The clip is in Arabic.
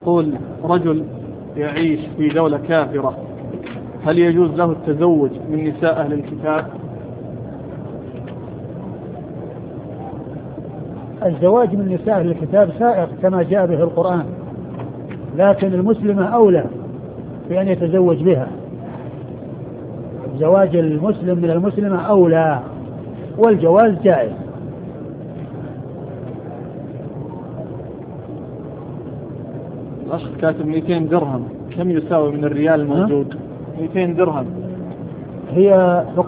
يقول رجل يعيش في دولة كافرة، هل يجوز له التزوج من نساء أهل الكتاب؟ الزواج من نساء أهل الكتاب سائق كما جاء به القرآن، لكن المسلمة أولى بأن يتزوج بها. زواج المسلم من المسلمة أولى، والجواز جائز. الأخ كاتب 200 درهم، كم يساوي من الريال الموجود؟ 200 درهم هي